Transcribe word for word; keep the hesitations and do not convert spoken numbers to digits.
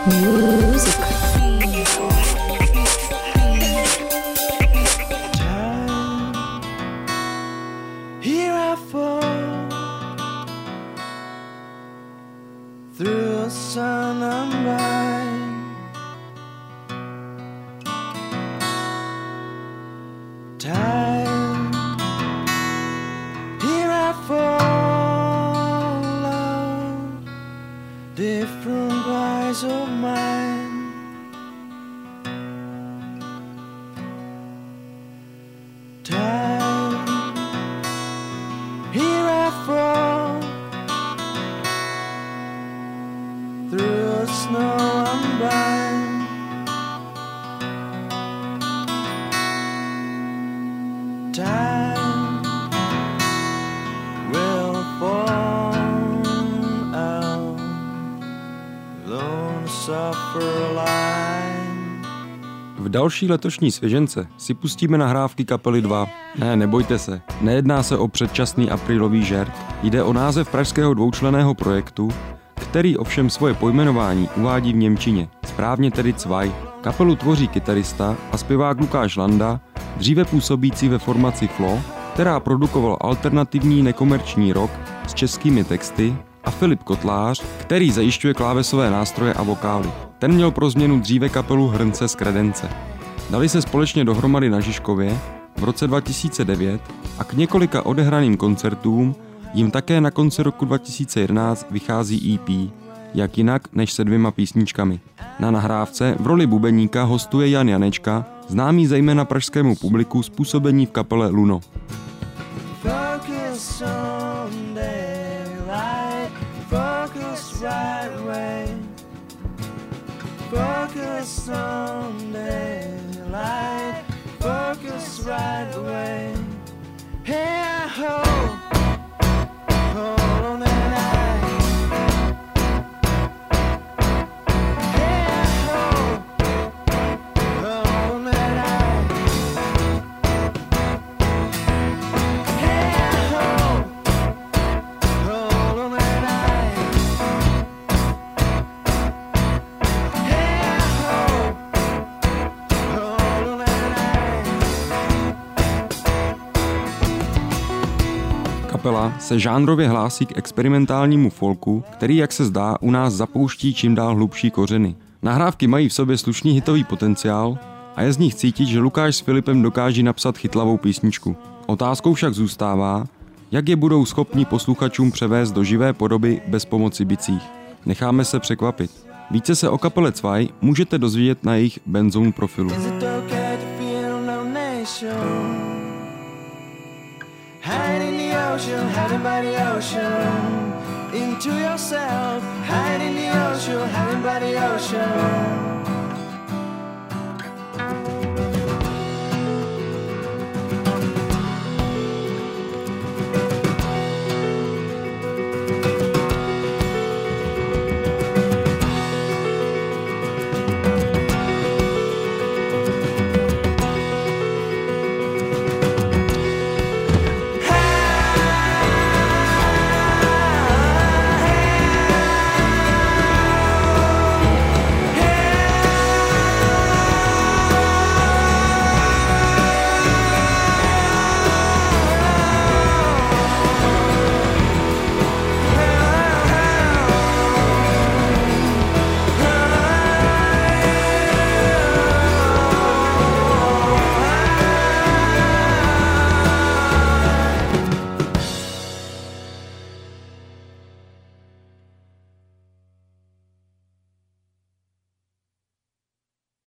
Music. Here I fall through a sun unbind. Time, here I fall out different eyes of mine. Time, here I fall through a snow unbind. Time will fall out, lone suffer line. V další letošní svěžence si pustíme nahrávky kapely dva. Ne, nebojte se, nejedná se o předčasný aprílový žert. Jde o název pražského dvoučlenného projektu, který ovšem svoje pojmenování uvádí v němčině, správně tedy Zwei. Kapelu tvoří kytarista a zpěvák Lukáš Landa, dříve působící ve formaci Flo, která produkoval alternativní nekomerční rock s českými texty, a Filip Kotlář, který zajišťuje klávesové nástroje a vokály. Ten měl pro změnu dříve kapelu Hrnce z Kredence. Dali se společně dohromady na Žižkově v roce dva tisíce devět a k několika odehraným koncertům jim také na konci roku dva tisíce jedenáct vychází E P, jak jinak než se dvěma písničkami. Na nahrávce v roli bubeníka hostuje Jan Janečka, známý zejména pražskému publiku z působení v kapele Luno. Focus on daylight, focus right way. Focus on daylight, focus right way. Hey, ho, hold on the line. Hey, ho, hold on the line. Hey, ho, hold on the line. Hey, ho, hold on the line. Kapela se žánrově hlásí k experimentálnímu folku, který, jak se zdá, u nás zapouští čím dál hlubší kořeny. Nahrávky mají v sobě slušný hitový potenciál a je z nich cítit, že Lukáš s Filipem dokáží napsat chytlavou písničku. Otázkou však zůstává, jak je budou schopni posluchačům převést do živé podoby bez pomoci bicích. Necháme se překvapit. Více se o kapele Zwei můžete dozvědět na jejich Benzone profilu. Is it okay to feel no nation? Hide in the ocean, hiding by the ocean. Into yourself, hide in the ocean, hiding by the ocean.